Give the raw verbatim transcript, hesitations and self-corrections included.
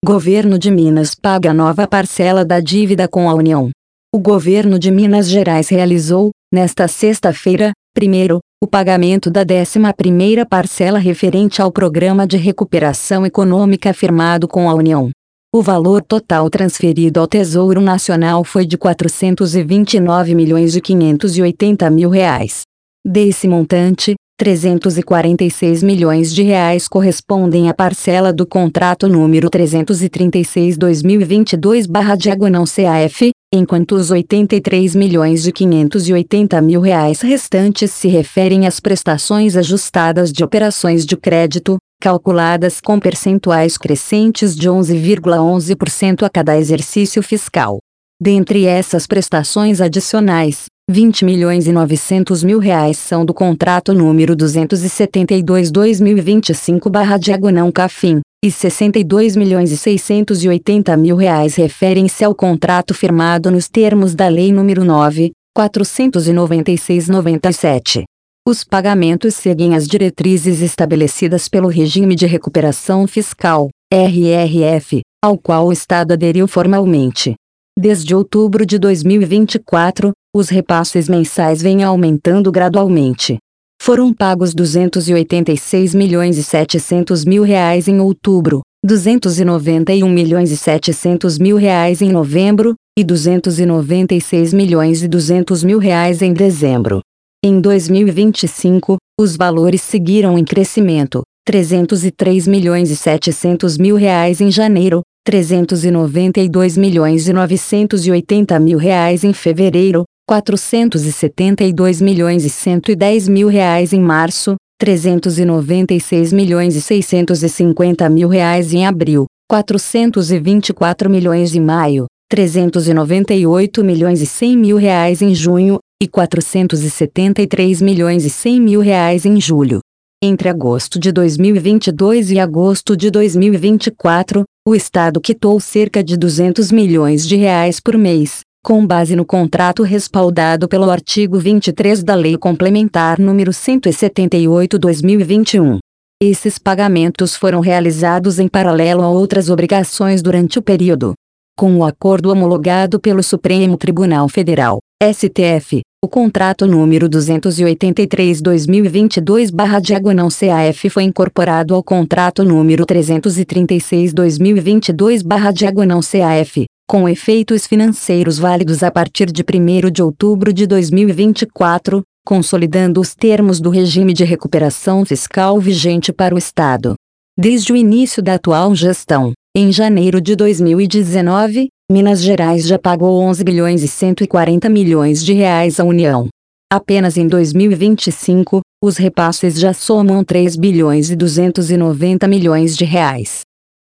Governo de Minas paga nova parcela da dívida com a União. O governo de Minas Gerais realizou, nesta sexta-feira, primeiro, o pagamento da décima primeira parcela referente ao Programa de Recuperação Econômica firmado com a União. O valor total transferido ao Tesouro Nacional foi de quatrocentos e vinte e nove milhões e quinhentos e oitenta mil reais. Desse montante, trezentos e quarenta e seis milhões de reais correspondem à parcela do contrato número trezentos e trinta e seis barra dois mil e vinte e dois barra diagonal C A F, enquanto os oitenta e três milhões e quinhentos e oitenta mil reais restantes se referem às prestações ajustadas de operações de crédito, calculadas com percentuais crescentes de onze vírgula onze por cento a cada exercício fiscal. Dentre essas prestações adicionais, vinte milhões e novecentos mil reais são do contrato número duzentos e setenta e dois barra dois mil e vinte e cinco barra diagonal CAFIN, e sessenta e dois milhões e seiscentos e oitenta mil reais referem-se ao contrato firmado nos termos da Lei número nove mil quatrocentos e noventa e seis barra noventa e sete. Os pagamentos seguem as diretrizes estabelecidas pelo Regime de Recuperação Fiscal, R R F, ao qual o Estado aderiu formalmente. Desde outubro de dois mil e vinte e quatro, os repasses mensais vêm aumentando gradualmente. Foram pagos duzentos e oitenta e seis milhões e setecentos mil reais em outubro, duzentos e noventa e um milhões e setecentos mil reais em novembro, e duzentos e noventa e seis milhões e duzentos mil reais em dezembro. Em dois mil e vinte e cinco, os valores seguiram em crescimento, trezentos e três milhões e setecentos mil reais em janeiro, trezentos e noventa e dois milhões e novecentos e oitenta mil reais em fevereiro, quatrocentos e setenta e dois milhões e cento e dez mil reais em março, trezentos e noventa e seis milhões e seiscentos e cinquenta mil reais em abril, quatrocentos e vinte e quatro milhões em maio, trezentos e noventa e oito milhões e cem mil reais em junho, e quatrocentos e setenta e três milhões e cem mil reais em julho. Entre agosto de dois mil e vinte e dois e agosto de dois mil e vinte e quatro, o Estado quitou cerca de duzentos milhões de reais por mês, com base no contrato respaldado pelo artigo vinte e três da Lei Complementar número cento e setenta e oito barra dois mil e vinte e um. Esses pagamentos foram realizados em paralelo a outras obrigações durante o período. Com o acordo homologado pelo Supremo Tribunal Federal, S T F, o contrato número duzentos e oitenta e três barra dois mil e vinte e dois barra diagonal C A F foi incorporado ao contrato número trezentos e trinta e seis barra dois mil e vinte e dois barra diagonal C A F, com efeitos financeiros válidos a partir de primeiro de outubro de dois mil e vinte e quatro, consolidando os termos do regime de recuperação fiscal vigente para o Estado. Desde o início da atual gestão, em janeiro de dois mil e dezenove, Minas Gerais já pagou onze bilhões e cento e quarenta milhões de reais à União. Apenas em dois mil e vinte e cinco, os repasses já somam três bilhões e duzentos e noventa milhões de reais.